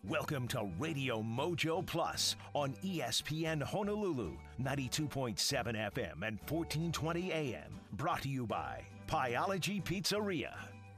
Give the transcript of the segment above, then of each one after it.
Welcome to Radio Mojo Plus on ESPN Honolulu, 92.7 FM and 1420 AM. Brought to you by Pieology Pizzeria.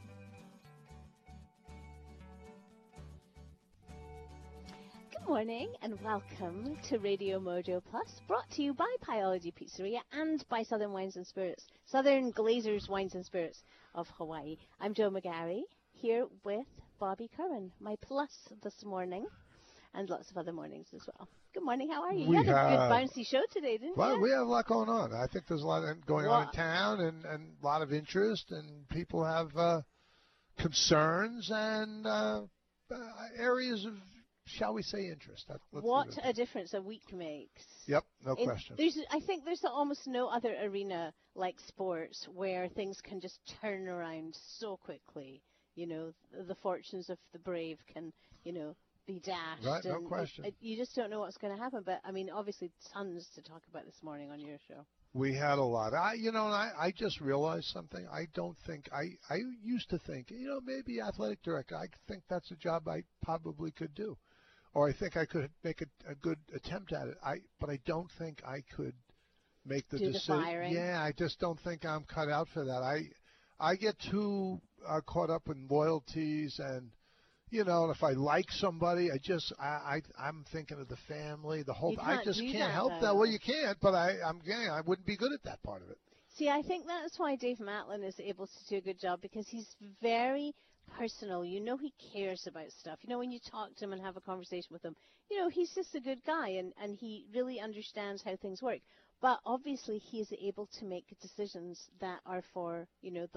Good morning and welcome to Radio Mojo Plus, brought to you by Pieology Pizzeria and by Southern Wines and Spirits, Southern Glazers Wines and Spirits of Hawaii. I'm Jo McGarry, here with Bobby Curran, my plus this morning, and lots of other mornings as well. Good morning, how are you? You had a good bouncy show today, didn't you? Well, we have a lot going on. I think there's a lot going on in town and a lot of interest, and people have concerns and areas of, shall we say, interest. What a difference a week makes. Yep, no question. I think there's almost no other arena like sports where things can just turn around so quickly. You know, the fortunes of the brave can, be dashed. Right, no question. You just don't know what's going to happen. But, I mean, obviously tons to talk about this morning on your show. We had a lot. I just realized something. I used to think, maybe athletic director. I think that's a job I probably could do. Or I think I could make a good attempt at it. But I don't think I could make the decision. Yeah, I just don't think I'm cut out for that. I get too caught up in loyalties and, and if I like somebody, I'm thinking of the family, the whole. I just can't help that. Well, you can't, but I wouldn't be good at that part of it. See, I think that's why Dave Matlin is able to do a good job, because he's very personal. He cares about stuff. When you talk to him and have a conversation with him, he's just a good guy, and he really understands how things work. But obviously, he is able to make decisions that are for,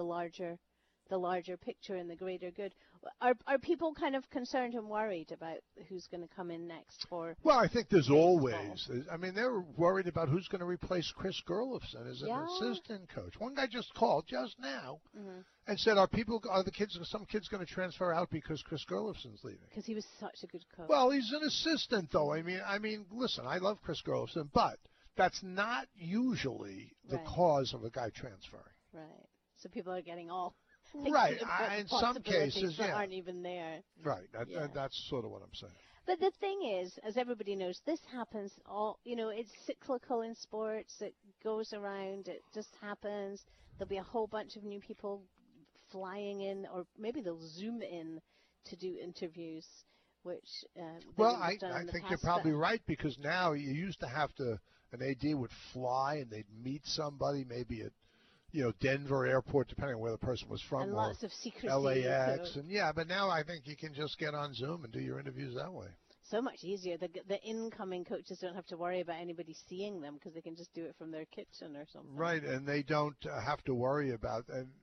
the larger picture and the greater good. Are people kind of concerned and worried about who's going to come in next for? Well, I think there's always. I mean, they're worried about who's going to replace Chris Gerlofson as an assistant coach. One guy just called just now and said, some kids going to transfer out because Chris Gerlofson's leaving? Because he was such a good coach. Well, he's an assistant, though. I mean, listen, I love Chris Gerlofson, but that's not usually the cause of a guy transferring. Right. So people are getting all. Right. In some cases, that aren't even there. Right. That's sort of what I'm saying. But the thing is, as everybody knows, this happens it's cyclical in sports. It goes around. It just happens. There'll be a whole bunch of new people flying in, or maybe they'll Zoom in to do interviews, which I think you're probably right, because now you used to have to, an AD would fly and they'd meet somebody, maybe at Denver airport, depending on where the person was from, and lots of secrecy. LAX, but now I think you can just get on Zoom and do your interviews that way. So much easier. The incoming coaches don't have to worry about anybody seeing them, because they can just do it from their kitchen or something. Right, and they don't have to worry about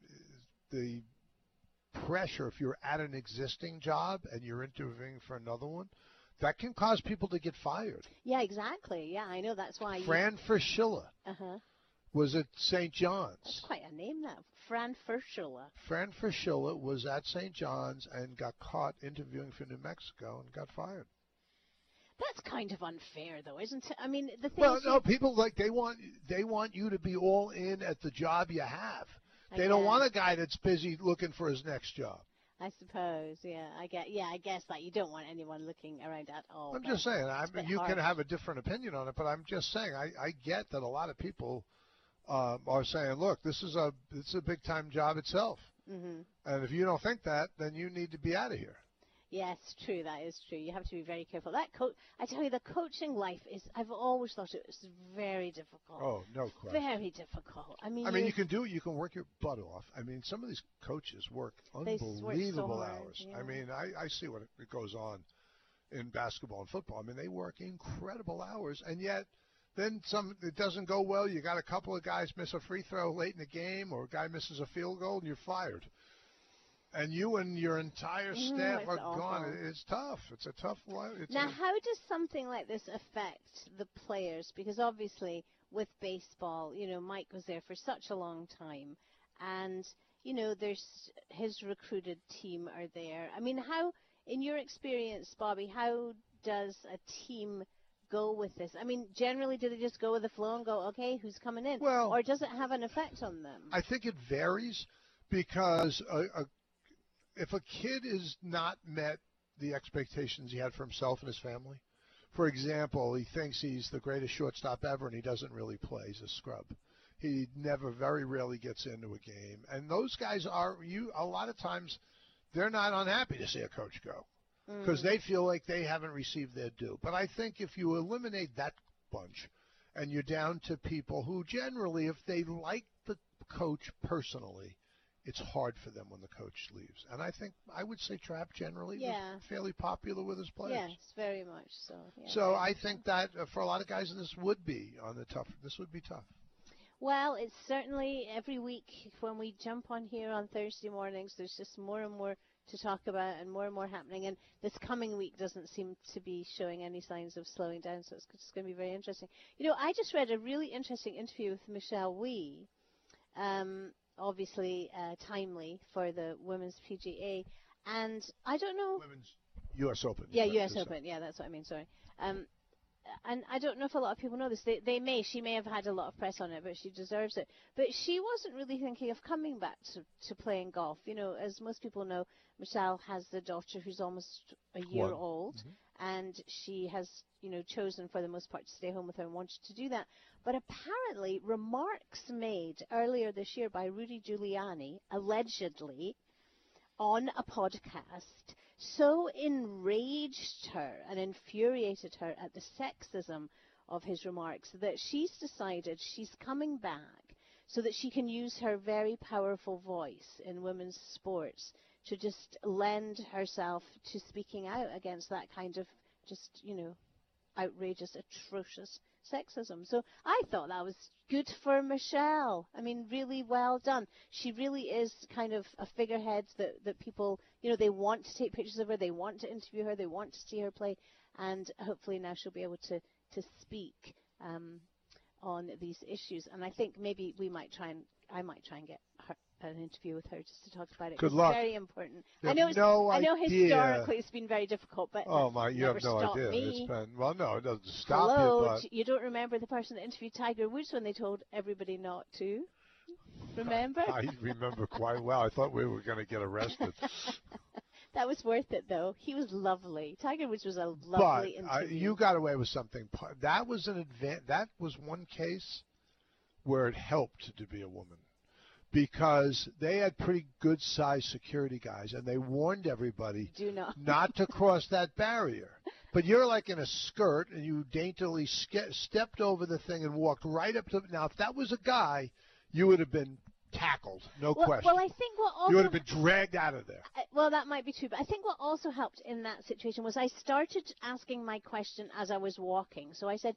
the pressure. If you're at an existing job and you're interviewing for another one, that can cause people to get fired. Yeah, exactly. Yeah, I know. That's why. Fran Fraschilla. Was at St. John's. That's quite a name, that. Fran Fraschilla. Fran Fraschilla was at St. John's and got caught interviewing for New Mexico and got fired. That's kind of unfair, though, isn't it? I mean, the thing is... Well, no, people, they want you to be all in at the job you have. They don't want a guy that's busy looking for his next job. I suppose, yeah. I guess that you don't want anyone looking around at all. I'm just saying. You can have a different opinion on it, but I'm just saying I get that a lot of people are saying, look, it's a big time job itself, and if you don't think that, then you need to be out of here. Yes, true. That is true. You have to be very careful. I tell you, the coaching life is. I've always thought it was very difficult. Oh, no question. Very difficult. I mean, you can do it. You can work your butt off. I mean, some of these coaches work unbelievable hours. Yeah. I mean, I see what it goes on in basketball and football. I mean, they work incredible hours, and yet. Then it doesn't go well. You got a couple of guys miss a free throw late in the game, or a guy misses a field goal, and you're fired. And you and your entire staff are gone. It's tough. It's a tough life. How does something like this affect the players? Because obviously with baseball, Mike was there for such a long time, and there's his recruited team are there. I mean, how, in your experience, Bobby, how does a team go with this? I mean, generally, do they just go with the flow and go, okay, who's coming in? Well, or does it have an effect on them? I think it varies, because if a kid is not met the expectations he had for himself and his family. For example, he thinks he's the greatest shortstop ever, and he doesn't really play. He's a scrub. He very rarely gets into a game. And those guys a lot of times, they're not unhappy to see a coach go because they feel like they haven't received their due. But I think if you eliminate that bunch and you're down to people who generally, if they like the coach personally, it's hard for them when the coach leaves. And I would say Trapp generally was fairly popular with his players. Yes, very much so. Yeah, so I think that for a lot of guys, this would be tough. Well, it's certainly every week when we jump on here on Thursday mornings, there's just more and more to talk about and more happening. And this coming week doesn't seem to be showing any signs of slowing down, so it's just going to be very interesting. You know, I just read a really interesting interview with Michelle Wie, obviously timely for the Women's PGA. And I don't know. Women's U.S. Open. Yeah, U.S. Open. Yeah, that's what I mean. Sorry. And I don't know if a lot of people know this. She may have had a lot of press on it, but she deserves it. But she wasn't really thinking of coming back to playing golf. You know, as most people know, Michelle has a daughter who's almost a year old, and she has, you know, chosen for the most part to stay home with her and wanted to do that. But apparently, remarks made earlier this year by Rudy Giuliani, allegedly, on a podcast, so enraged her and infuriated her at the sexism of his remarks that she's decided she's coming back so that she can use her very powerful voice in women's sports to just lend herself to speaking out against that kind of just, you know, outrageous, atrocious sexism. So I thought that was good for Michelle. I mean, really well done. She really is kind of a figurehead that people, you know, they want to take pictures of her, they want to interview her, they want to see her play, and hopefully now she'll be able to speak on these issues. And I think maybe I might try and get her an interview with her just to talk about it. Good luck. It's very important. I know historically it's been very difficult, but you have no idea. Me. It's been, well, no, it doesn't stop Hello, you. But you don't remember the person that interviewed Tiger Woods when they told everybody not to? Remember? I remember quite well. I thought we were going to get arrested. That was worth it, though. He was lovely. Tiger Woods was a lovely interview. You got away with something. That was That was one case where it helped to be a woman, because they had pretty good-sized security guys, and they warned everybody not to cross that barrier. But you're like in a skirt, and you daintily stepped over the thing and walked right up to. Now, if that was a guy, you would have been tackled, no question. Well, I think what also you would have been dragged out of there. Well, that might be true, but I think what also helped in that situation was I started asking my question as I was walking. So I said,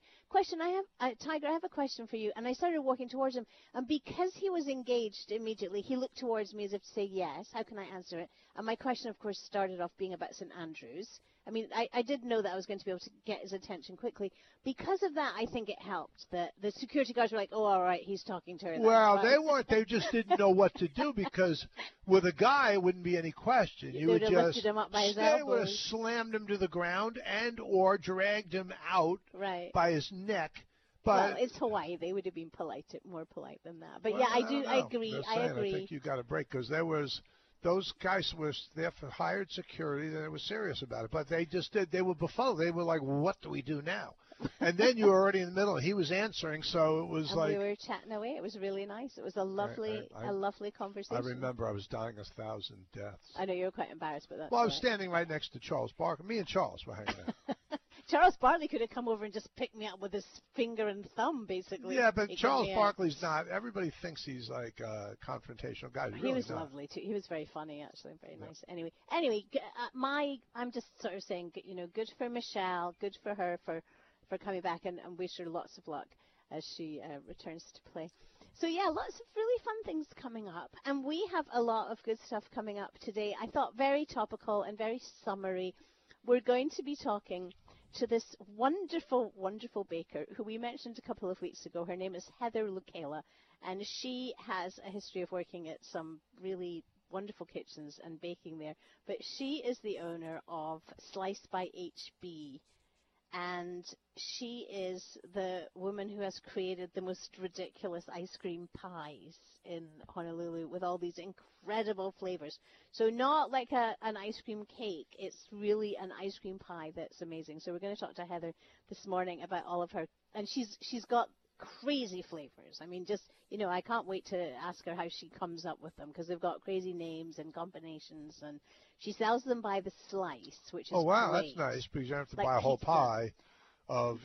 Tiger, I have a question for you. And I started walking towards him. And because he was engaged immediately, he looked towards me as if to say yes. How can I answer it? And my question, of course, started off being about St. Andrews. I mean, I did know that I was going to be able to get his attention quickly. Because of that, I think it helped. The security guards were like, oh, all right, he's talking to her. Well, they weren't. They just didn't know what to do, because with a guy, it wouldn't be any question. You would have lifted him up by his elbows. They would have slammed him to the ground and or dragged him out by his neck. But well, it's Hawaii. They would have been more polite than that. But well, yeah, I agree. I agree. I think you got a break, because those guys were there for hired security, and they were serious about it. But they just did. They were befuddled. They were like, what do we do now? And then you were already in the middle. He was answering, so it was we were chatting away. It was really nice. It was a lovely conversation. I remember I was dying 1,000 deaths. I know you were quite embarrassed, but that's well, I was standing right next to Charles Barkley. Me and Charles were hanging out. Charles Barkley could have come over and just picked me up with his finger and thumb, basically. Yeah, but Charles Barkley's not. Everybody thinks he's like a confrontational guy. He was lovely too. He was very funny, actually, very nice. Anyway, I'm just sort of saying, you know, good for Michelle, good for her for coming back, and wish her lots of luck as she returns to play. So yeah, lots of really fun things coming up, and we have a lot of good stuff coming up today. I thought very topical and very summary. We're going to be talking to this wonderful, wonderful baker who we mentioned a couple of weeks ago. Her name is Heather Lucala, and she has a history of working at some really wonderful kitchens and baking there. But she is the owner of Slice by HB, and she is the woman who has created the most ridiculous ice cream pies in Honolulu with all these incredible flavors. So not like an ice cream cake, it's really an ice cream pie that's amazing. So we're going to talk to Heather this morning about all of her, and she's got crazy flavors. I mean, just, I can't wait to ask her how she comes up with them, because they've got crazy names and combinations, and she sells them by the slice, which is That's great. nice, because you don't have to Like buy a whole pizza. pie of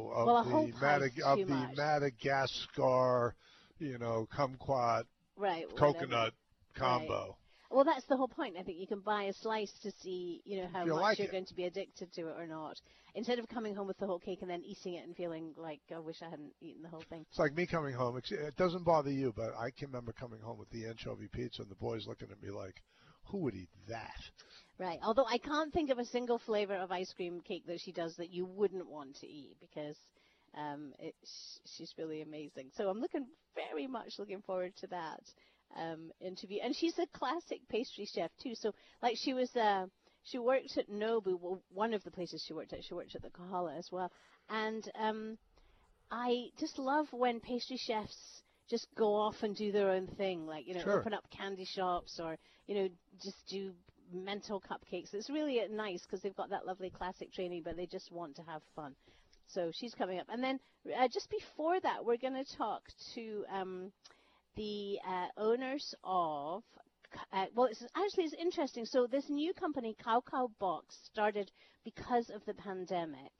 Madagascar, kumquat, right, coconut combo. Right. Well, that's the whole point. I think you can buy a slice to see, how much you're going to be addicted to it or not, instead of coming home with the whole cake and then eating it and feeling like, I wish I hadn't eaten the whole thing. It's like me coming home. It doesn't bother you, but I can remember coming home with the anchovy pizza and the boys looking at me like, who would eat that? Right. Although I can't think of a single flavor of ice cream cake that she does that you wouldn't want to eat, because she's really amazing. So I'm very much looking forward to that interview. And she's a classic pastry chef too. So like she worked at Nobu, well, one of the places she worked at the Kahala as well. And I just love when pastry chefs just go off and do their own thing, like, Sure. open up candy shops or, just do mental cupcakes. It's really nice because they've got that lovely classic training, but they just want to have fun. So she's coming up. And then just before that, we're going to talk to the owners of, it's interesting. So this new company, Cow Cow Box, started because of the pandemic.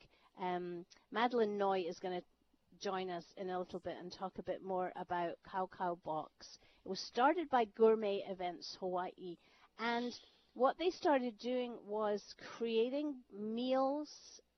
Madeline Noy is going to join us in a little bit and talk a bit more about Cow Cow Box. It was started by Gourmet Events Hawaii, and what they started doing was creating meals,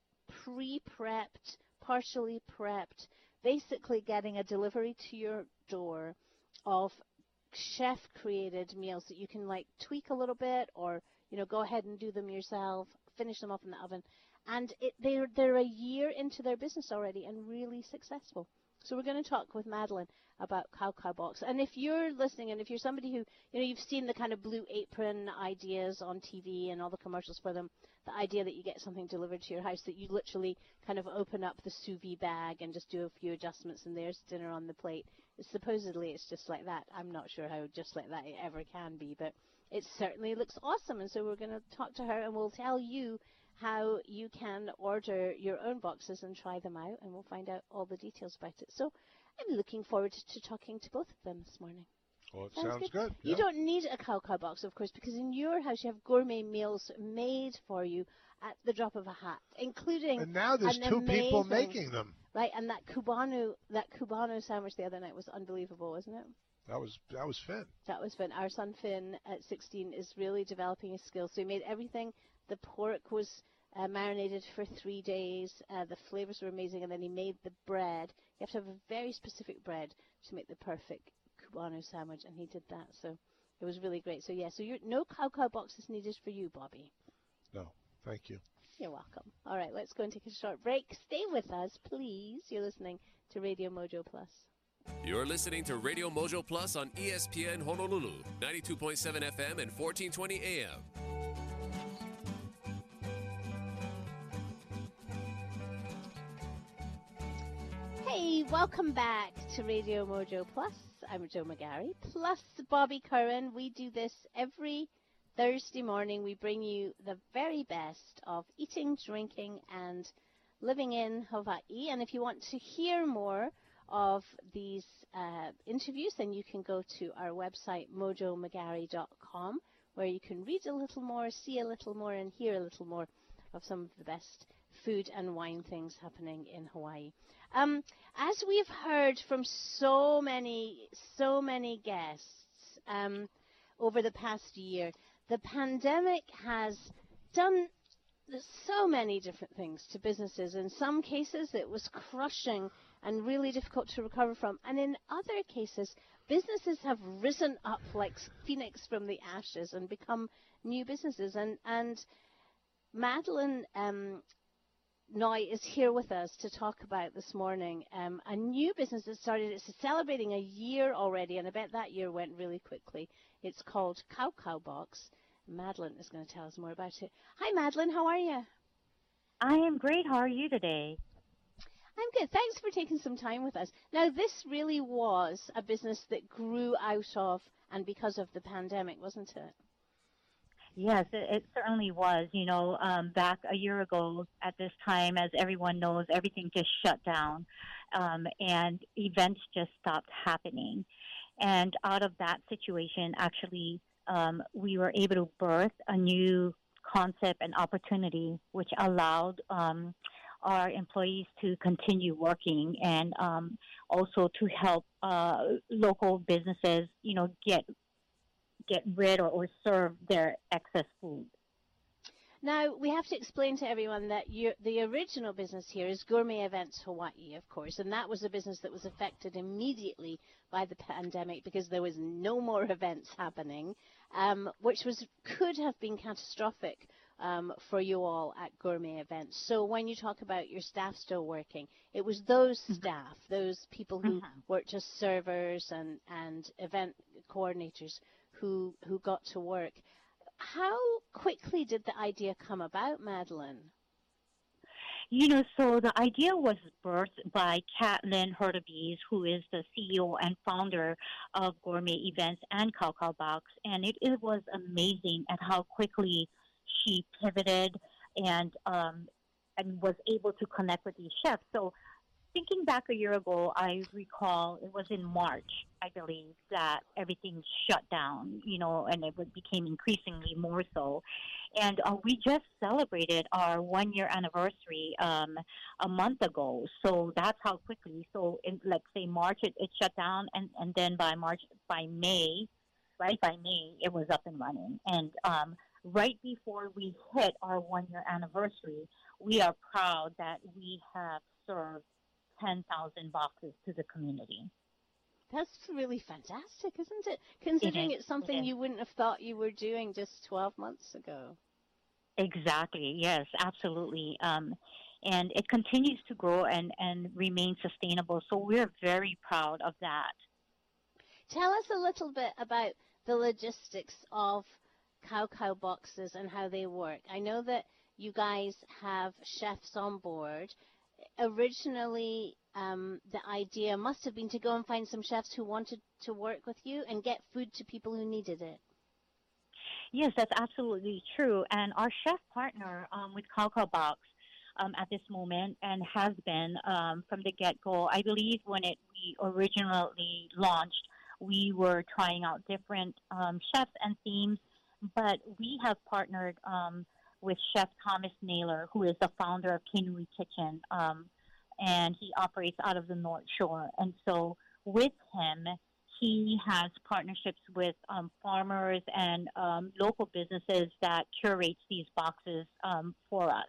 pre-prepped, partially prepped, basically getting a delivery to your door of chef-created meals that you can like tweak a little bit, or go ahead and do them yourself, finish them off in the oven. And they're a year into their business already and really successful. So we're going to talk with Madeline about Cow Cow Box. And if you're listening, and if you're somebody who, you've seen the kind of Blue Apron ideas on TV and all the commercials for them, the idea that you get something delivered to your house, that you literally kind of open up the sous vide bag and just do a few adjustments and there's dinner on the plate. Supposedly it's just like that. I'm not sure how just like that it ever can be, but it certainly looks awesome. And so we're going to talk to her, and we'll tell you how you can order your own boxes and try them out, and we'll find out all the details about it. So I'm looking forward to talking to both of them this morning. Well, it sounds good. You don't need a Cow Cow Box, of course, because in your house you have gourmet meals made for you at the drop of a hat, including and now there's two people making them. Right, and that Cubano sandwich the other night was unbelievable, wasn't it? That was Finn. That was Finn. Our son Finn at 16 is really developing his skills. So he made everything. The pork was marinated for 3 days. The flavors were amazing, and then he made the bread. You have to have a very specific bread to make the perfect Cubano sandwich, and he did that. So it was really great. So no Cow Cow boxes needed for you, Bobby. No, thank you. You're welcome. All right, let's go and take a short break. Stay with us, please. You're listening to Radio Mojo Plus. You're listening to Radio Mojo Plus on ESPN Honolulu, 92.7 FM and 1420 AM. Hey, welcome back to Radio Mojo Plus. I'm Jo McGarry, plus Bobby Curran. We do this every Thursday morning. We bring you the very best of eating, drinking, and living in Hawaii. And if you want to hear more of these interviews, then you can go to our website, mojomcgarry.com, where you can read a little more, see a little more, and hear a little more of some of the best food and wine things happening in Hawaii. As we've heard from so many guests over the past year, the pandemic has done so many different things to businesses. In some cases, it was crushing and really difficult to recover from. And in other cases, businesses have risen up like phoenix from the ashes and become new businesses. And Madeline Noy is here with us to talk about this morning a new business that started. It's celebrating a year already, and I bet that year went really quickly. It's called Cow Cow Box. Madeline is going to tell us more about it. Hi, Madeline. How are you? I am great. How are you today? I'm good. Thanks for taking some time with us. Now, this really was a business that grew out of and because of the pandemic, wasn't it? Yes, it certainly was. Back a year ago at this time, as everyone knows, everything just shut down, and events just stopped happening. And out of that situation, actually, we were able to birth a new concept and opportunity, which allowed our employees to continue working and also to help local businesses, get rid or serve their excess food. Now, we have to explain to everyone that the original business here is Gourmet Events Hawaii, of course, and that was a business that was affected immediately by the pandemic because there was no more events happening, which could have been catastrophic for you all at Gourmet Events. So when you talk about your staff still working, it was those staff, those people who worked as servers and event coordinators who got to work. How quickly did the idea come about, Madeline? So the idea was birthed by Katlyn Hurtubise, who is the CEO and founder of Gourmet Events and Cow Cow Box, and it was amazing at how quickly she pivoted and was able to connect with these chefs. So thinking back a year ago, I recall it was in March, I believe, that everything shut down, and it became increasingly more so. And we just celebrated our 1-year anniversary a month ago. So that's how quickly. So in, let's say, March, it shut down, and then by May, it was up and running. And right before we hit our 1-year anniversary, we are proud that we have served 10,000 boxes to the community. That's really fantastic, isn't it? Considering it's something you wouldn't have thought you were doing just 12 months ago. Exactly. Yes, absolutely. And it continues to grow and remain sustainable. So we're very proud of that. Tell us a little bit about the logistics of Cow Cow Boxes and how they work. I know that you guys have chefs on board. Originally, the idea must have been to go and find some chefs who wanted to work with you and get food to people who needed it. Yes, that's absolutely true. And our chef partner with Cow Cow Box at this moment and has been from the get-go, I believe when we originally launched, we were trying out different chefs and themes, but we have partnered with Chef Thomas Naylor, who is the founder of Kinui Kitchen, and he operates out of the North Shore. And so with him, he has partnerships with farmers and local businesses that curates these boxes for us.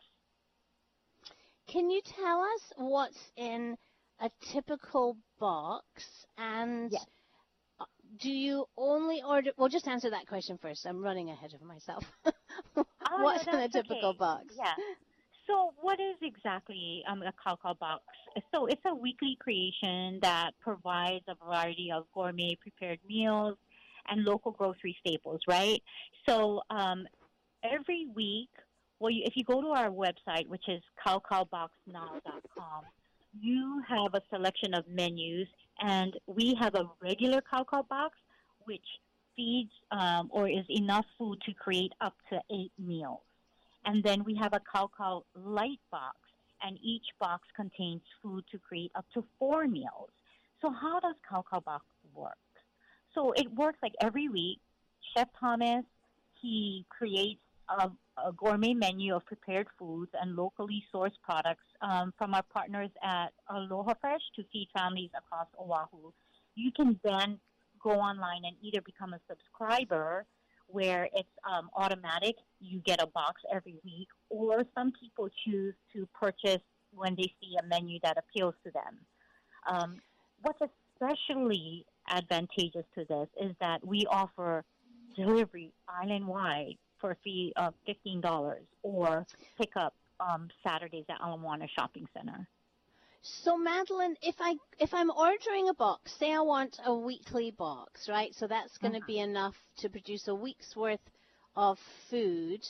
Can you tell us what's in a typical box? And yes. Do you only order? Well, just answer that question first. I'm running ahead of myself. What's in a typical box? Yeah. So what is exactly a Cow Cow Box? So it's a weekly creation that provides a variety of gourmet prepared meals and local grocery staples, right? So every week, if you go to our website, which is cowcowboxnow.com, you have a selection of menus, and we have a regular Cow Cow Box, which feeds or is enough food to create up to 8 meals. And then we have a Cow Cow Light Box, and each box contains food to create up to 4 meals. So how does Cow Cow Box work? So it works like every week. Chef Thomas, he creates a gourmet menu of prepared foods and locally sourced products from our partners at Aloha Fresh to feed families across Oahu. You can then go online and either become a subscriber, where it's automatic, you get a box every week, or some people choose to purchase when they see a menu that appeals to them. What's especially advantageous to this is that we offer delivery island-wide for a fee of $15 or pick up Saturdays at Ala Moana Shopping Center. So, Madeline, if I'm ordering a box, say I want a weekly box, right? So that's going to be enough to produce a week's worth of food,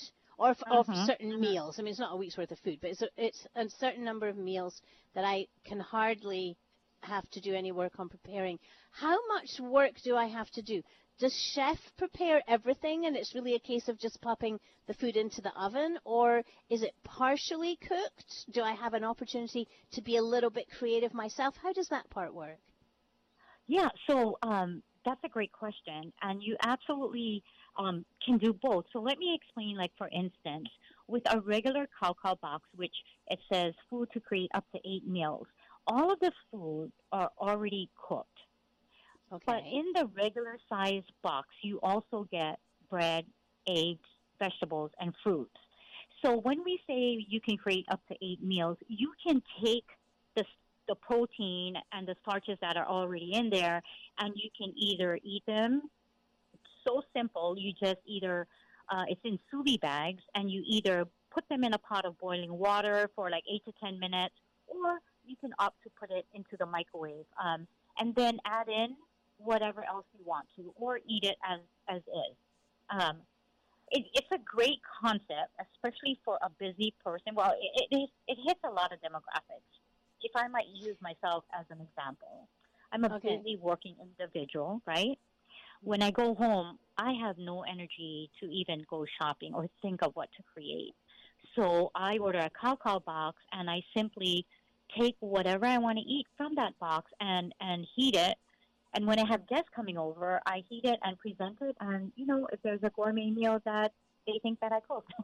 or of Mhm. certain meals. I mean, it's not a week's worth of food, but it's a certain number of meals that I can hardly have to do any work on preparing. How much work do I have to do? Does chef prepare everything and it's really a case of just popping the food into the oven, or is it partially cooked? Do I have an opportunity to be a little bit creative myself? How does that part work? Yeah, so that's a great question, and you absolutely can do both. So let me explain, like, for instance, with a regular Cao box, which it says food to create up to 8 meals, all of the food are already cooked. But Okay. in the regular size box, you also get bread, eggs, vegetables, and fruits. So when we say you can create up to 8 meals, you can take the, the protein and the starches that are already in there, and you can either eat them. It's so simple. You just either, it's in sous vide bags, and you either put them in a pot of boiling water for like 8 to 10 minutes, or you can opt to put it into the microwave, and then add in whatever else you want to, or eat it as is. Um, it's a great concept, especially for a busy person. Well, it hits a lot of demographics. If I might use myself as an example, I'm a Okay. busy working individual, right? When I go home, I have no energy to even go shopping or think of what to create. So I order a Cao box, and I simply take whatever I want to eat from that box and heat it. And when I have guests coming over, I heat it and present it. And, if there's a gourmet meal that they think that I cooked.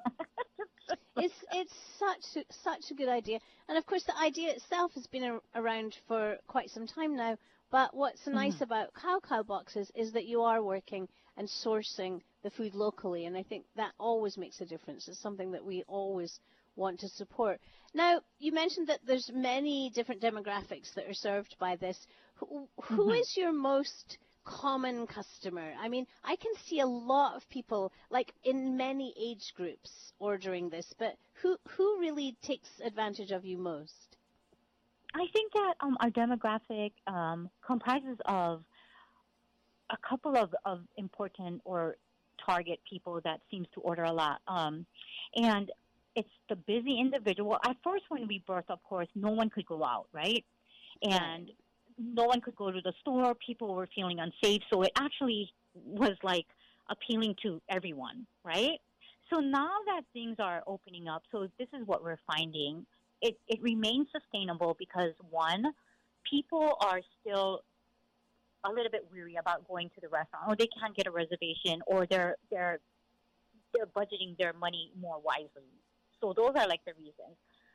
It's such a good idea, and of course the idea itself has been around for quite some time now. But what's nice Mhm. about Cao boxes is that you are working and sourcing the food locally, and I think that always makes a difference. It's something that we always want to support. Now, you mentioned that there's many different demographics that are served by this. Who Mhm. is your most common customer? I mean, I can see a lot of people, like in many age groups, ordering this, but who really takes advantage of you most? I think that our demographic comprises of a couple of important or target people that seems to order a lot. And it's the busy individual. At first, when we birthed, of course, no one could go out, right? Right. And no one could go to the store. People were feeling unsafe. So it actually was like appealing to everyone, right? So now that things are opening up, so this is what we're finding. It remains sustainable because, one, people are still a little bit weary about going to the restaurant, or they can't get a reservation, or they're budgeting their money more wisely. So those are like the reasons.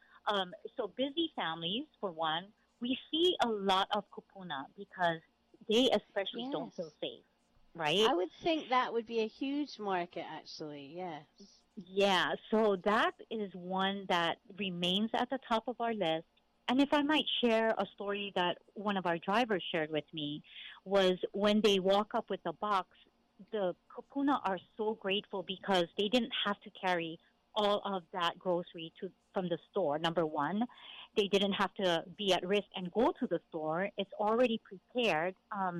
So busy families, for one, we see a lot of kupuna because they especially don't Yes. feel safe, right? I would think that would be a huge market, actually. Yes. Yeah, so that is one that remains at the top of our list. And if I might share a story that one of our drivers shared with me, was when they walk up with the box, the kupuna are so grateful because they didn't have to carry all of that grocery from the store. Number one, they didn't have to be at risk and go to the store. It's already prepared.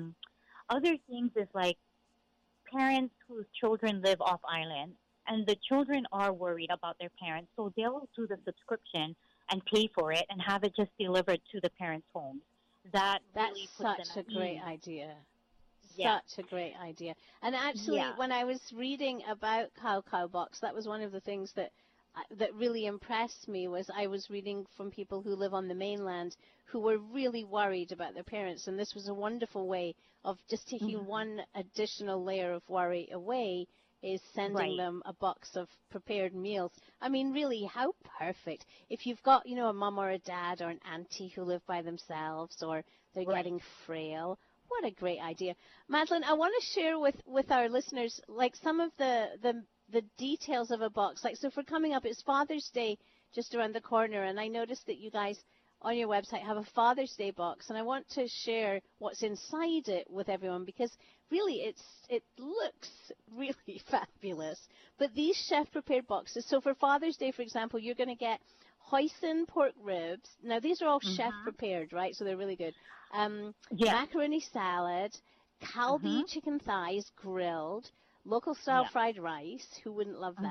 Other things is like parents whose children live off island, and the children are worried about their parents, so they'll do the subscription and pay for it and have it just delivered to the parents' homes. That That's really puts them such at a great ease. idea. Yeah, Such a great idea. And actually, yeah. when I was reading about Cao Box, that was one of the things that really impressed me. Was I was reading from people who live on the mainland who were really worried about their parents, and this was a wonderful way of just taking Hmm. one additional layer of worry away, is sending Right, them a box of prepared meals. I mean, really, how perfect. If you've got, a mum or a dad or an auntie who live by themselves, or they're right. getting frail, what a great idea. Madeline, I want to share with our listeners, like, some of the details of a box. Like, so for coming up, it's Father's Day just around the corner, and I noticed that you guys on your website have a Father's Day box, and I want to share what's inside it with everyone, because really it looks really fabulous. But these chef prepared boxes, so for Father's Day, for example, you're going to get hoisin pork ribs. Now these are all chef Hmm. prepared, right? So they're really good. Yeah. Macaroni salad, kalbi Hmm. chicken thighs grilled, local style Yeah. fried rice. Who wouldn't love that? Hmm.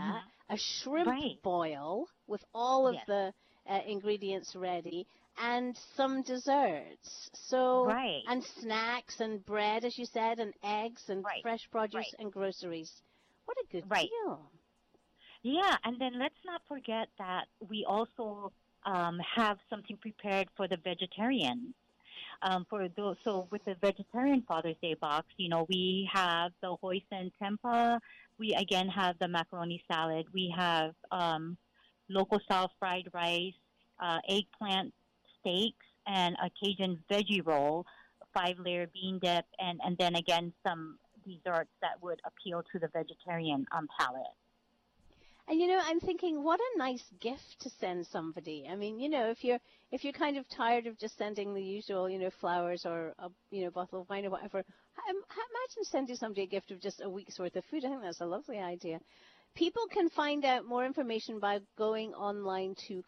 a shrimp Right. boil with all of Yes. the ingredients ready, and some desserts. So, Right. and snacks and bread, as you said, and eggs and Right. fresh produce Right. and groceries. What a good Right. deal. Yeah, and then let's not forget that we also have something prepared for the vegetarians. For those, so with the vegetarian Father's Day box, we have the hoisin tempeh. We again have the macaroni salad. We have local style fried rice, eggplant steaks, and a Cajun veggie roll, 5-layer bean dip, and then again some desserts that would appeal to the vegetarian palate. And I'm thinking, what a nice gift to send somebody. I mean, if you're kind of tired of just sending the usual, flowers or a bottle of wine or whatever, imagine sending somebody a gift of just a week's worth of food. I think that's a lovely idea. People can find out more information by going online to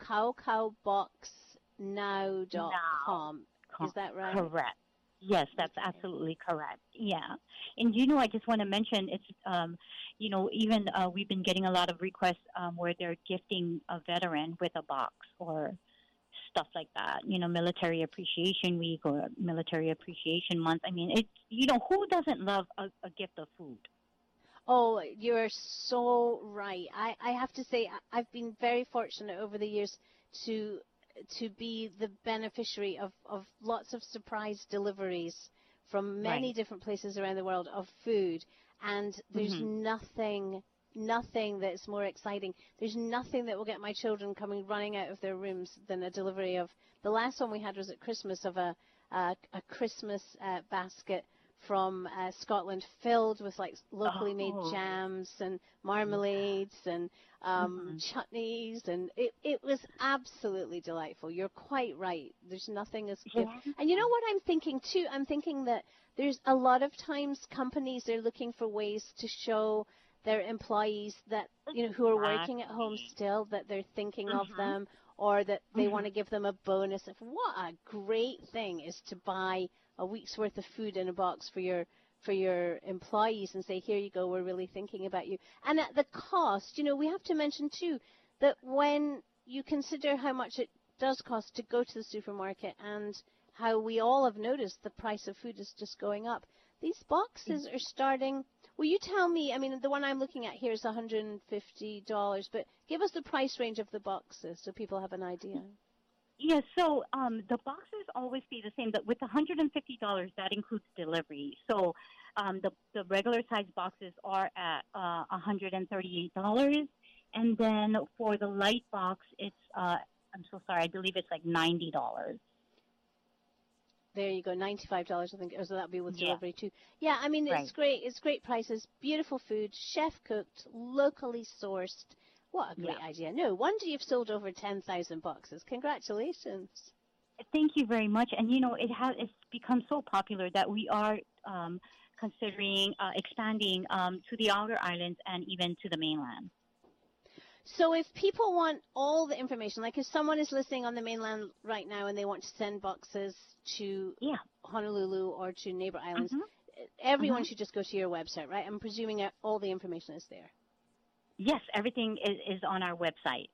Now, cowcowboxnow.com. Is that right? correct. Yes, that's Okay. absolutely correct. Yeah. And I just want to mention it's, even we've been getting a lot of requests where they're gifting a veteran with a box or stuff like that, Military Appreciation Week or Military Appreciation Month. I mean, it's, who doesn't love a gift of food? Oh, you're so right. I have to say I've been very fortunate over the years to be the beneficiary of lots of surprise deliveries from many Right. different places around the world of food. And there's Hmm. nothing that's more exciting. There's nothing that will get my children coming running out of their rooms than a delivery of, the last one we had was at Christmas, of a Christmas basket from Scotland, filled with like locally made Oh. jams and Yeah. marmalades and Hmm. chutneys, and it was absolutely delightful. You're quite right. There's nothing as gift. Yeah. And you know what I'm thinking too? I'm thinking that there's a lot of times companies are looking for ways to show their employees that who are working at home Exactly. still, that they're thinking of Hmm. them, or that they want Hmm. to give them a bonus. Of what a great thing is to buy a week's worth of food in a box for your employees and say, here you go, we're really thinking about you. And at the cost, we have to mention too that when you consider how much it does cost to go to the supermarket and how we all have noticed the price of food is just going up, these boxes are starting. Will you tell me, I mean, the one I'm looking at here is $150, but give us the price range of the boxes so people have an idea. Yeah, so the boxes always stay the same, but with $150, that includes delivery. So the regular size boxes are at $138, and then for the light box, it's I'm so sorry, I believe it's like $90. There you go, $95, I think, so that'll be with Yeah, delivery too. Yeah, I mean, it's right. great. It's great prices, beautiful food, chef cooked, locally sourced. What a Yeah. great idea. No wonder you've sold over 10,000 boxes. Congratulations. Thank you very much. And it's become so popular that we are considering expanding to the outer islands and even to the mainland. So if people want all the information, like if someone is listening on the mainland right now and they want to send boxes to Yeah. Honolulu or to neighbor islands, Hmm. everyone Hmm. should just go to your website, right? I'm presuming all the information is there. Yes, everything is on our website.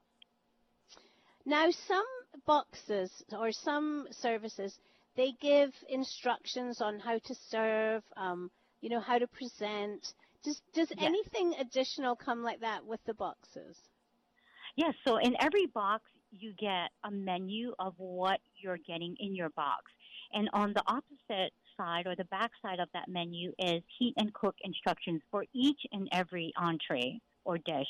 Now, some boxes or some services, they give instructions on how to serve, how to present. Does Yes. anything additional come like that with the boxes? Yes, so in every box, you get a menu of what you're getting in your box. And on the opposite side or the back side of that menu is heat and cook instructions for each and every entree or dish,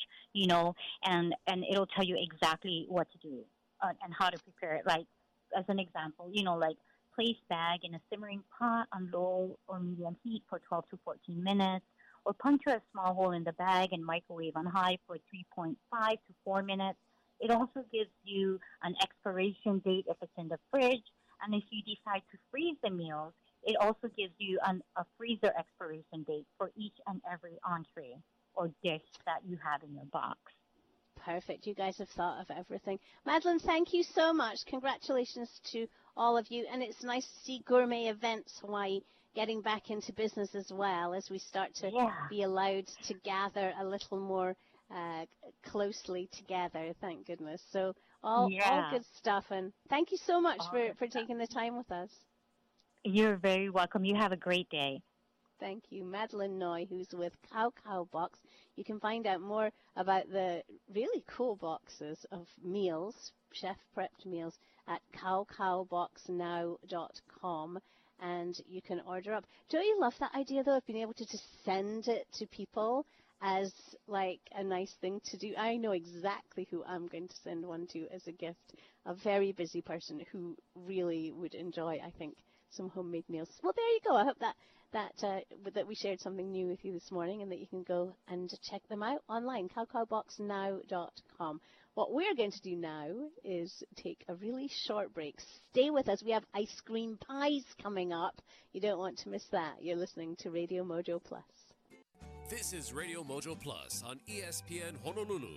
and it'll tell you exactly what to do and how to prepare it. Like, as an example, like place bag in a simmering pot on low or medium heat for 12 to 14 minutes, or puncture a small hole in the bag and microwave on high for 3.5 to 4 minutes. It also gives you an expiration date if it's in the fridge, and if you decide to freeze the meals, it also gives you a freezer expiration date for each and every entree or dish that you have in your box. Perfect. You guys have thought of everything. Madeline, thank you so much. Congratulations to all of you. And it's nice to see Gourmet Events Hawaii getting back into business as well as we start to Yeah. be allowed to gather a little more closely together, thank goodness. So all Yeah. good stuff, and thank you so much All for, good for stuff. taking the time with us. You're very welcome. You have a great day. Thank you. Madeline Noy, who's with Cow Cow Box. You can find out more about the really cool boxes of meals, chef-prepped meals, at cowcowboxnow.com, and you can order up. Don't you love that idea, though, of being able to just send it to people as, like, a nice thing to do? I know exactly who I'm going to send one to as a gift, a very busy person who really would enjoy, I think, some homemade meals. Well, there you go. I hope that we shared something new with you this morning, and that you can go and check them out online, cowcowboxnow.com. What we're going to do now is take a really short break. Stay with us. We have ice cream pies coming up. You don't want to miss that. You're listening to Radio Mojo Plus. This is Radio Mojo Plus on ESPN Honolulu.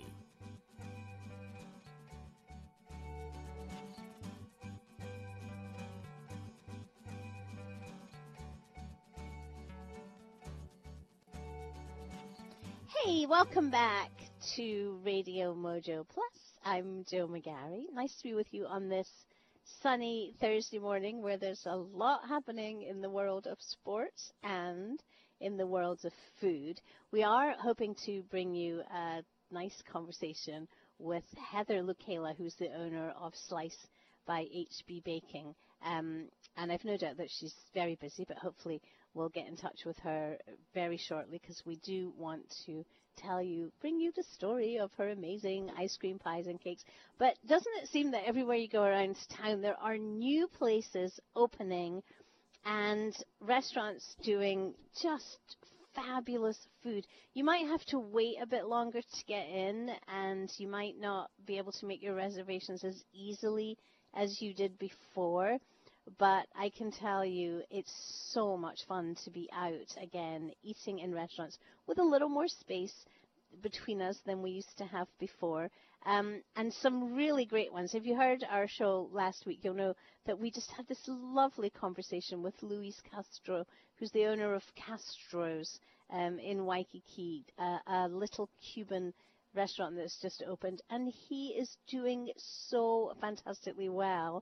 Hey, welcome back to Radio Mojo Plus. I'm Joe McGarry. Nice to be with you on this sunny Thursday morning where there's a lot happening in the world of sports and in the world of food. We are hoping to bring you a nice conversation with Heather Lucala, who's the owner of Slice by HB Baking. And I've no doubt that she's very busy, but hopefully we'll get in touch with her very shortly, because we do want to bring you the story of her amazing ice cream pies and cakes. But doesn't it seem that everywhere you go around town, there are new places opening and restaurants doing just fabulous food? You might have to wait a bit longer to get in, and you might not be able to make your reservations as easily as you did before. But I can tell you, it's so much fun to be out again, eating in restaurants with a little more space between us than we used to have before. And some really great ones. If you heard our show last week, you'll know that we just had this lovely conversation with Luis Castro, who's the owner of Castro's in Waikiki, a little Cuban restaurant that's just opened. And he is doing so fantastically well.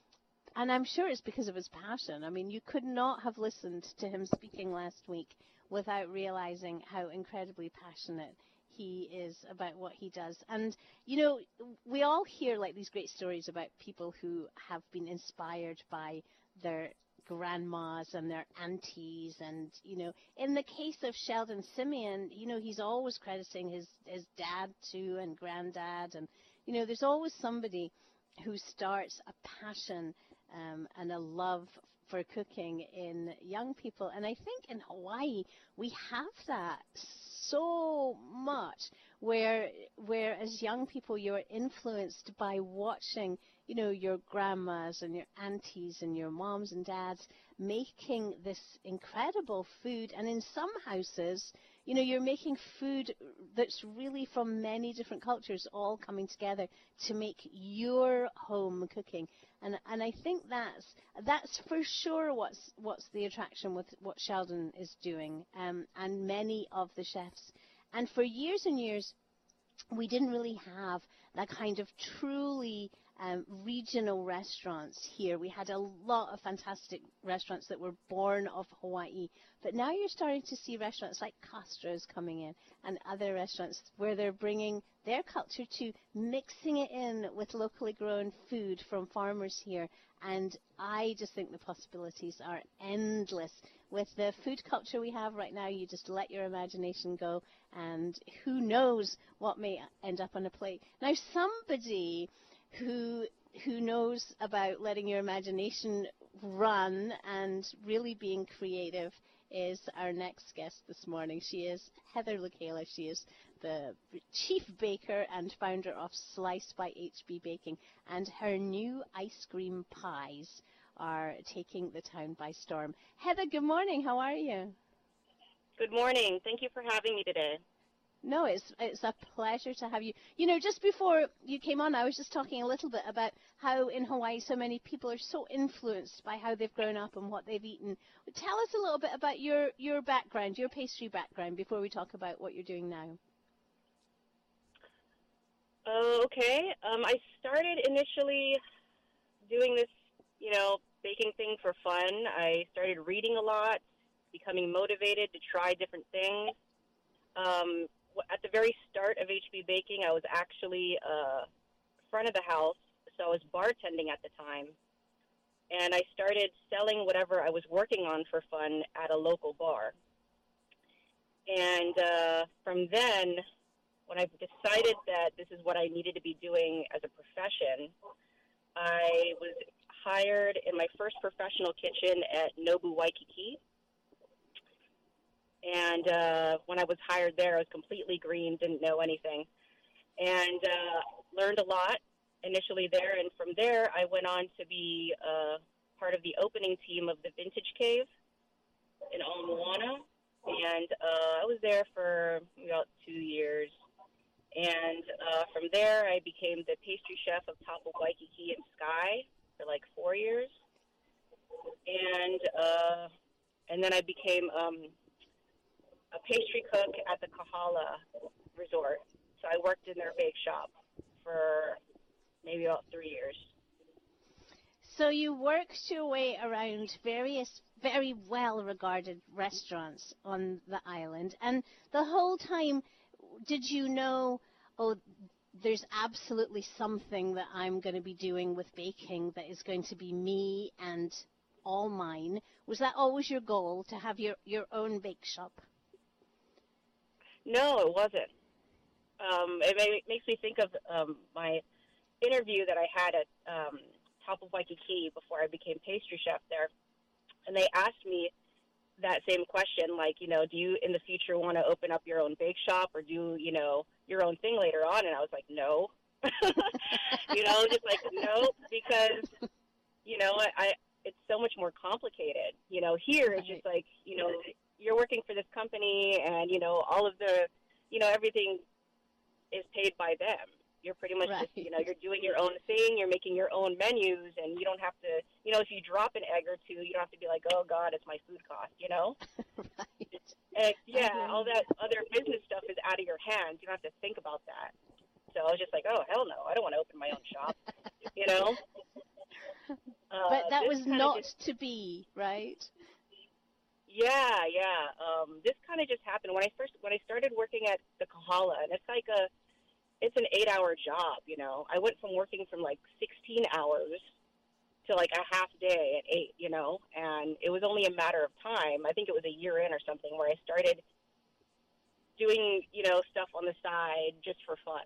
And I'm sure it's because of his passion. I mean, you could not have listened to him speaking last week without realizing how incredibly passionate he is about what he does. And, you know, we all hear like these great stories about people who have been inspired by their grandmas and their aunties. And, you know, in the case of Sheldon Simeon, you know, he's always crediting his dad too, and granddad. And, you know, there's always somebody who starts a passion and a love for cooking in young people. And I think in Hawaii, we have that so much, where as young people, you're influenced by watching, you know, your grandmas and your aunties and your moms and dads making this incredible food. And in some houses, you know, you're making food that's really from many different cultures all coming together to make your home cooking. And I think that's for sure what's the attraction with what Sheldon is doing, and many of the chefs. And for years and years, we didn't really have that kind of truly regional restaurants here. We had a lot of fantastic restaurants that were born of Hawaii, but now you're starting to see restaurants like Castro's coming in, and other restaurants where they're bringing their culture to mixing it in with locally grown food from farmers here. And I just think the possibilities are endless. With the food culture we have right now, you just let your imagination go, and who knows what may end up on a plate. Now, somebody who knows about letting your imagination run and really being creative is our next guest this morning. She is Heather Lucala. She is the chief baker and founder of Slice by HB Baking, and her new ice cream pies are taking the town by storm. Heather, good morning. How are you? Good morning. Thank you for having me today. No, it's a pleasure to have you. You know, just before you came on, I was just talking a little bit about how in Hawaii so many people are so influenced by how they've grown up and what they've eaten. Tell us a little bit about your background, your pastry background, before we talk about what you're doing now. Oh, okay. I started initially doing this, baking thing for fun. I started reading a lot, becoming motivated to try different things. At the very start of HB Baking, I was actually front of the house, so I was bartending at the time. And I started selling whatever I was working on for fun at a local bar. And from then, when I decided that this is what I needed to be doing as a profession, I was hired in my first professional kitchen at Nobu Waikiki. And when I was hired there, I was completely green, didn't know anything, and learned a lot initially there. And from there, I went on to be part of the opening team of the Vintage Cave in Ala Moana. And I was there for about 2 years. And from there, I became the pastry chef of Top of Waikiki and Sky for like 4 years. And then I became a pastry cook at the Kahala Resort. So I worked in their bake shop for maybe about 3 years. So you worked your way around various very well-regarded restaurants on the island, and the whole time, did you know, oh, there's absolutely something that I'm going to be doing with baking that is going to be me and all mine? Was that always your goal, to have your own bake shop? No, it wasn't. It makes me think of my interview that I had at Top of Waikiki before I became pastry chef there. And they asked me that same question, like, do you in the future want to open up your own bake shop or do, your own thing later on? And I was like, no. Just like, no, because, it's so much more complicated. Here it's just like, you're working for this company and, all of the, everything is paid by them. You're pretty much just, you're doing your own thing, you're making your own menus, and you don't have to, if you drop an egg or two, you don't have to be like, oh, God, it's my food cost, Right. And, all that other business stuff is out of your hands. You don't have to think about that. So I was just like, oh, hell no, I don't want to open my own shop, But that was not to be, right? Yeah. This kind of just happened when I started working at the Kahala, and it's like it's an 8-hour job, I went from working from like 16 hours to like a half day at 8, and it was only a matter of time. I think it was a year in or something where I started doing, stuff on the side just for fun,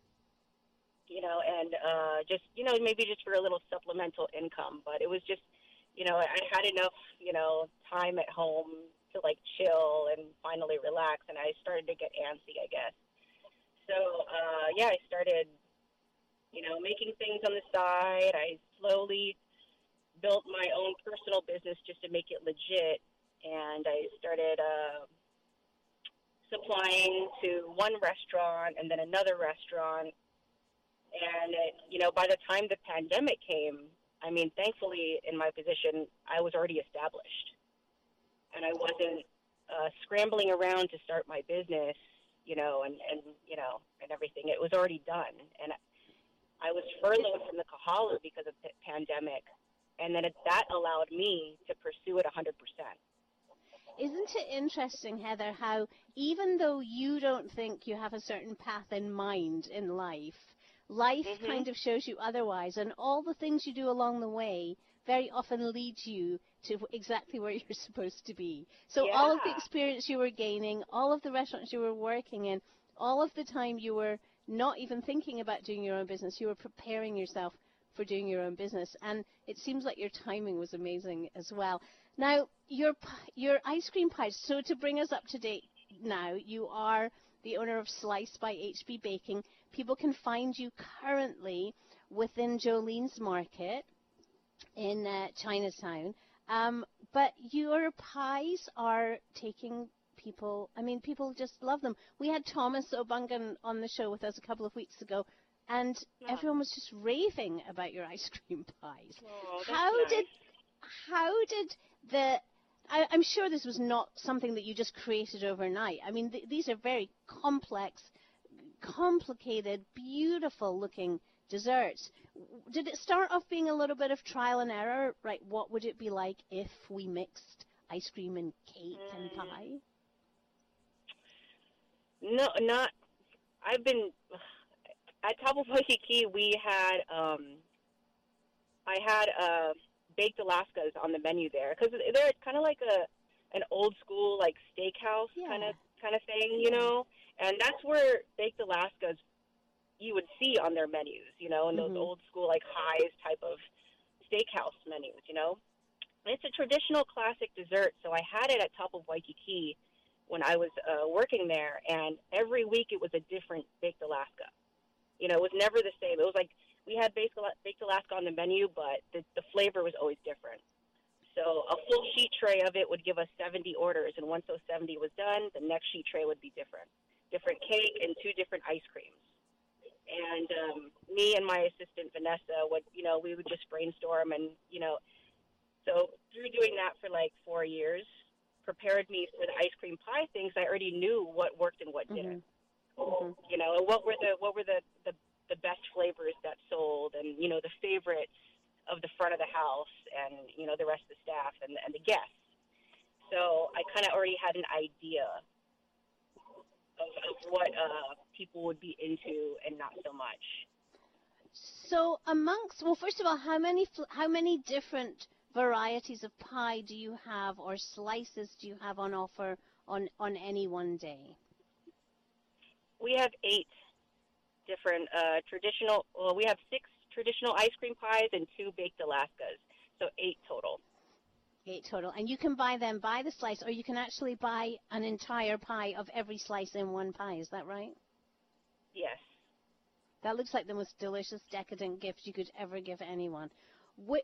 and just, maybe just for a little supplemental income. But it was just, I had enough, time at home to like chill and finally relax, and I started to get antsy, I guess. So, I started, making things on the side. I slowly built my own personal business just to make it legit, and I started supplying to one restaurant and then another restaurant. And, by the time the pandemic came, I mean, thankfully, in my position, I was already established, and I wasn't scrambling around to start my business, and everything. It was already done, and I was furloughed from the Kahala because of the pandemic, and then that allowed me to pursue it 100%. Isn't it interesting, Heather, how even though you don't think you have a certain path in mind in life, life kind of shows you otherwise, and all the things you do along the way very often lead you to exactly where you're supposed to be. So all of the experience you were gaining, all of the restaurants you were working in, all of the time you were not even thinking about doing your own business, you were preparing yourself for doing your own business. And it seems like your timing was amazing as well. Now, your ice cream pies, so to bring us up to date now, you are the owner of Slice by HB Baking. People can find you currently within Jolene's Market in Chinatown. But your pies are taking people, people just love them. We had Thomas O'Bungan on the show with us a couple of weeks ago, and everyone was just raving about your ice cream pies. Oh, that's How did the... I'm sure this was not something that you just created overnight. I mean, these are very complex, complicated, beautiful-looking desserts. Did it start off being a little bit of trial and error? Right, what would it be like if we mixed ice cream and cake and pie? No, not. I've been at Top of Waikiki. We had I had baked Alaskas on the menu there because they're kind of like an old school like steakhouse kind of thing, you know. And that's where baked Alaskas you would see on their menus, you know, in those old school like High's type of steakhouse menus, you know. And it's a traditional classic dessert, so I had it at Top of Waikiki when I was working there, and every week it was a different baked Alaska. You know, it was never the same. It was like we had baked Alaska on the menu, but the flavor was always different. So a full sheet tray of it would give us 70 orders, and once those 70 was done, the next sheet tray would be different. Different cake and 2 different ice creams. And me and my assistant, Vanessa, we would just brainstorm and, you know, so through doing that for like 4 years, prepared me for the ice cream pie things. I already knew what worked and what didn't. You know, and what were the best flavors that sold, and you know the favorites of the front of the house, and you know the rest of the staff and the guests. So I kind of already had an idea of what people would be into and not so much. So first of all, how many different varieties of pie do you have, or slices do you have on offer on any one day? We have 8 different traditional. Well, we have 6 traditional ice cream pies and 2 baked Alaskas, so 8 total. 8 total, and you can buy them by the slice, or you can actually buy an entire pie of every slice in one pie. Is that right? Yes. That looks like the most delicious, decadent gift you could ever give anyone. Which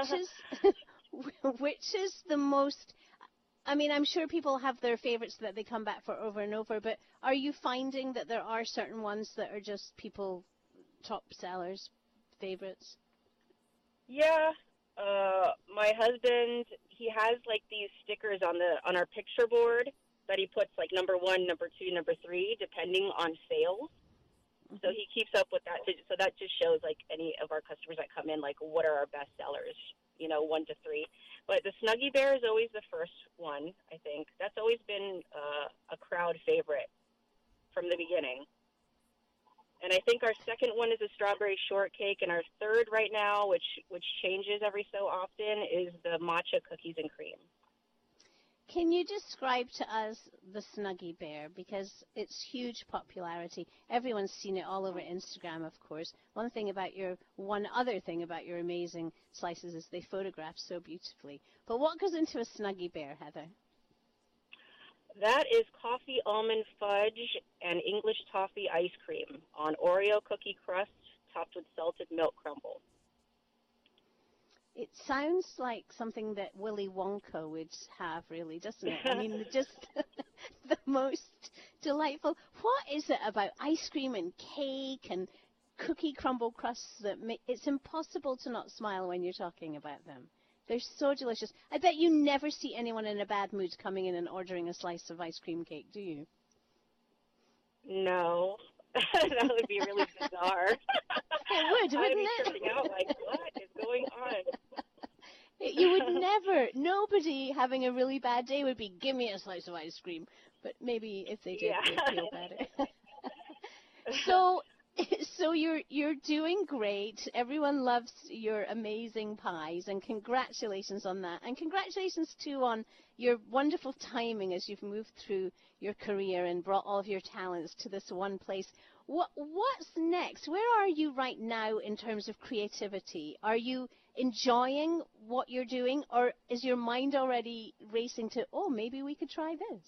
is the most? I mean, I'm sure people have their favorites that they come back for over and over, but are you finding that there are certain ones that are just people top sellers, favorites? Yeah. My husband, he has like these stickers on our picture board that he puts like number 1, number 2, number 3, depending on sales. So he keeps up with that. So that just shows like any of our customers that come in, like what are our best sellers, you know, 1 to 3. But the Snuggie Bear is always the first one, I think. That's always been a crowd favorite from the beginning. And I think our second one is a strawberry shortcake, and our third right now, which changes every so often, is the matcha cookies and cream. Can you describe to us the Snuggie Bear? Because it's huge popularity. Everyone's seen it all over Instagram, of course. One other thing about your amazing slices is they photograph so beautifully. But what goes into a Snuggie Bear, Heather? That is coffee almond fudge and English toffee ice cream on Oreo cookie crust topped with salted milk crumble. It sounds like something that Willy Wonka would have, really, doesn't it? I mean, just the most delightful. What is it about ice cream and cake and cookie crumble crusts that it's impossible to not smile when you're talking about them? They're so delicious. I bet you never see anyone in a bad mood coming in and ordering a slice of ice cream cake, do you? No. That would be really bizarre. It would, wouldn't it? I'd be tripping out like, what is going on? You would never. Nobody having a really bad day would be, give me a slice of ice cream. But maybe if they did, they'd feel better. So you're doing great. Everyone loves your amazing pies, and congratulations on that. And congratulations, too, on your wonderful timing as you've moved through your career and brought all of your talents to this one place. What's next? Where are you right now in terms of creativity? Are you enjoying what you're doing, or is your mind already racing to, maybe we could try this?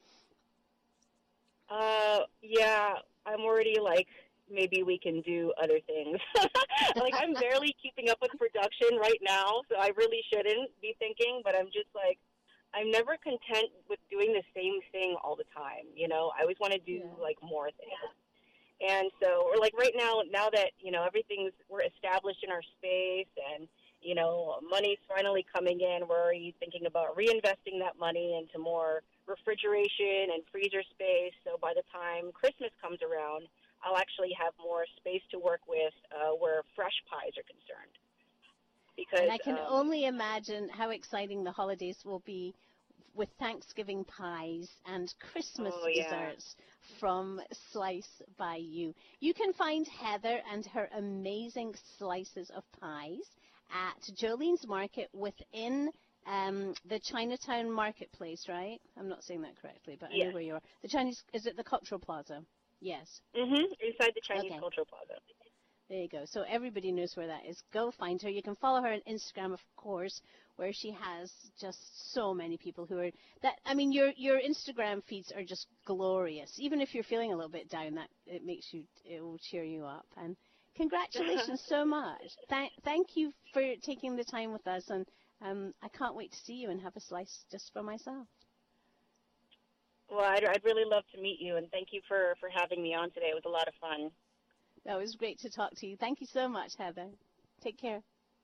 Yeah, I'm already like, maybe we can do other things. Like, I'm barely keeping up with production right now, so I really shouldn't be thinking, but I'm just like, I'm never content with doing the same thing all the time, you know? I always want to do, like, more things. And so, or like right now that, you know, we're established in our space and, you know, money's finally coming in, we're already thinking about reinvesting that money into more refrigeration and freezer space. So by the time Christmas comes around, I'll actually have more space to work with where fresh pies are concerned. Because and I can only imagine how exciting the holidays will be with Thanksgiving pies and Christmas desserts from Slice by You. You can find Heather and her amazing slices of pies at Jolene's Market within the Chinatown Marketplace, right? I'm not saying that correctly, but I know where you are. The Chinese, is it the Cultural Plaza? Yes. Inside the Chinese Cultural Plaza. There you go. So everybody knows where that is. Go find her. You can follow her on Instagram, of course, where she has just so many people who are that. I mean, your Instagram feeds are just glorious. Even if you're feeling a little bit down, that it will cheer you up. And congratulations so much. Thank you for taking the time with us. And I can't wait to see you and have a slice just for myself. Well, I'd really love to meet you, and thank you for having me on today. It was a lot of fun. That was great to talk to you. Thank you so much, Heather. Take care.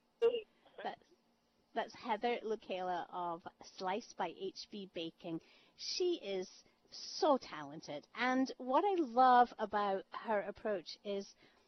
That's Heather Lucala of Slice by HB Baking. She is so talented. And what I love about her approach is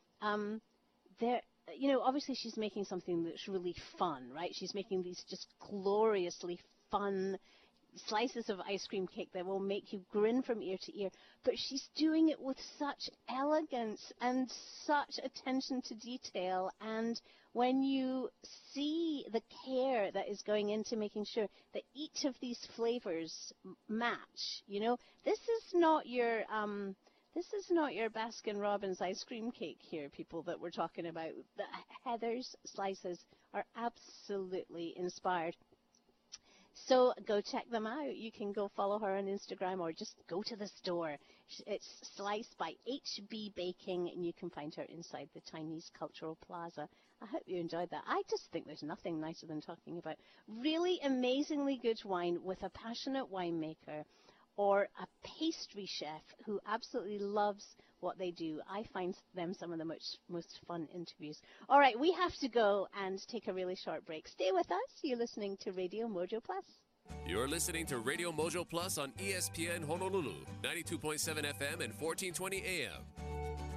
obviously she's making something that's really fun, right? She's making these just gloriously fun slices of ice cream cake that will make you grin from ear to ear, but she's doing it with such elegance and such attention to detail. And when you see the care that is going into making sure that each of these flavors match, this is not your Baskin Robbins ice cream cake here, people, that we're talking about. Heather's slices are absolutely inspired. So go check them out. You can go follow her on Instagram or just go to the store. It's Slice by HB Baking, and you can find her inside the Chinese Cultural Plaza. I hope you enjoyed that. I just think there's nothing nicer than talking about really amazingly good wine with a passionate winemaker or a pastry chef who absolutely loves what they do. I find them some of the most fun interviews. All right, we have to go and take a really short break. Stay with us. You're listening to Radio Mojo Plus. You're listening to Radio Mojo Plus on ESPN Honolulu, 92.7 FM and 1420 AM.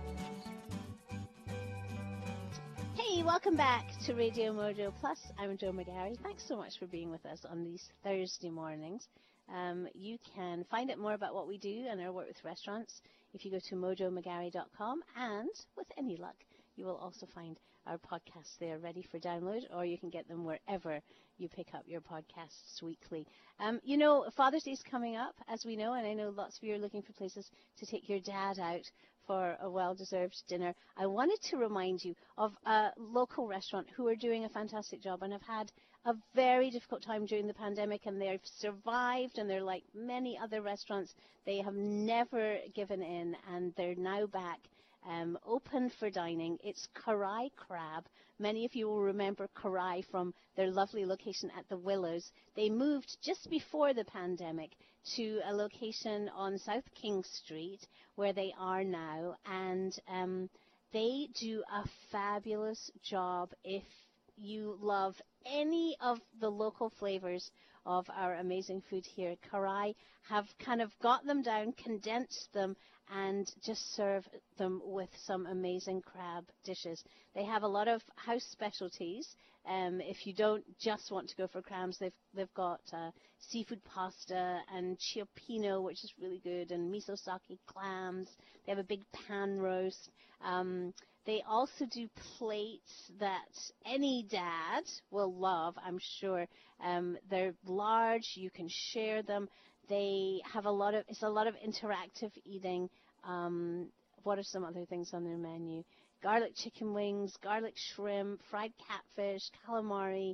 Hey, welcome back to Radio Mojo Plus. I'm Jo McGarry. Thanks so much for being with us on these Thursday mornings. You can find out more about what we do and our work with restaurants if you go to mojomcgarry.com, and with any luck, you will also find our podcasts there ready for download, or you can get them wherever you pick up your podcasts weekly. Father's Day is coming up, as we know, and I know lots of you are looking for places to take your dad out for a well-deserved dinner. I wanted to remind you of a local restaurant who are doing a fantastic job and have had a very difficult time during the pandemic, and they've survived, and they're like many other restaurants. They have never given in, and they're now back open for dining. It's Karai Crab. Many of you will remember Karai from their lovely location at the Willows. They moved just before the pandemic to a location on South King Street where they are now, and they do a fabulous job. If you love any of the local flavors of our amazing food here, Karai have kind of got them down, condensed them, and just serve them with some amazing crab dishes. They have a lot of house specialties. If you don't just want to go for crabs, they've got seafood pasta and cioppino, which is really good, and miso sake clams. They have a big pan roast. They also do plates that any dad will love, I'm sure. They're large. You can share them. They have it's a lot of interactive eating. What are some other things on their menu? Garlic chicken wings, garlic shrimp, fried catfish, calamari.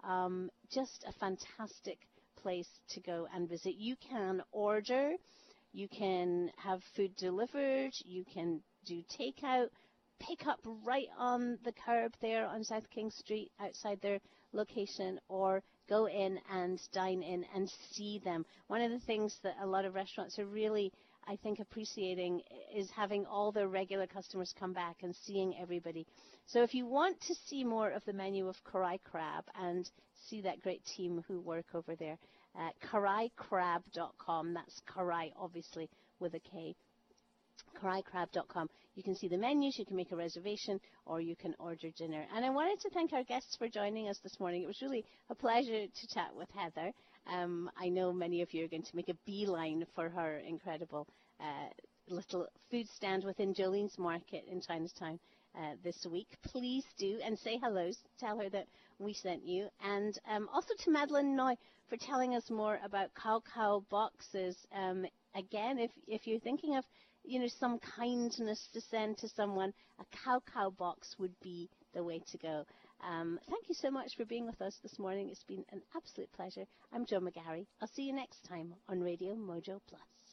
Just a fantastic place to go and visit. You can order. You can have food delivered. You can do takeout. Pick up right on the curb there on South King Street outside their location, or go in and dine in and see them. One of the things that a lot of restaurants are really, I think, appreciating is having all their regular customers come back and seeing everybody. So if you want to see more of the menu of Karai Crab and see that great team who work over there, KaraiCrab.com. That's Karai, obviously, with a K. KaraiCrab.com. You can see the menus, you can make a reservation, or you can order dinner. And I wanted to thank our guests for joining us this morning. It was really a pleasure to chat with Heather. I know many of you are going to make a beeline for her incredible little food stand within Jolene's Market in Chinatown this week. Please do, and say hello. Tell her that we sent you. And also to Madeline Noy for telling us more about Cow boxes. Again, if you're thinking of some kindness to send to someone, a cow box would be the way to go. Thank you so much for being with us this morning. It's been an absolute pleasure. I'm Jo McGarry. I'll see you next time on Radio Mojo Plus.